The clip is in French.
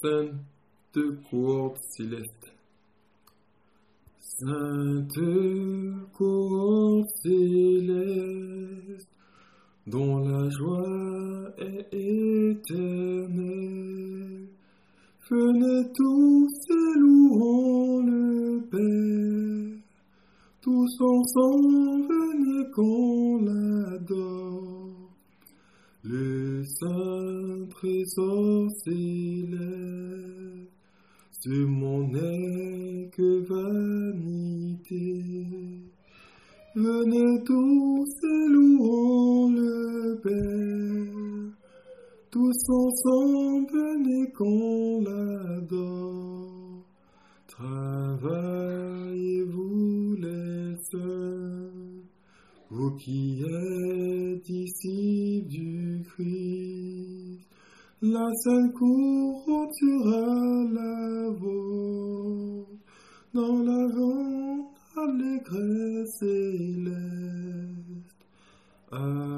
sainte cohorte céleste. Sainte cohorte céleste, dont la joie est éternelle, venez tous et louons le Père, tous ensemble venez qu'on l'adore, le saint trésor céleste, ce monde n'est que vanité. Venez tous et louons le Père, tous ensemble venez qu'on l'adore. Travaillez-vous les saints, vous qui êtes disciples du Christ, la sainte couronne sera la vôtre, dans la grande allégresse céleste.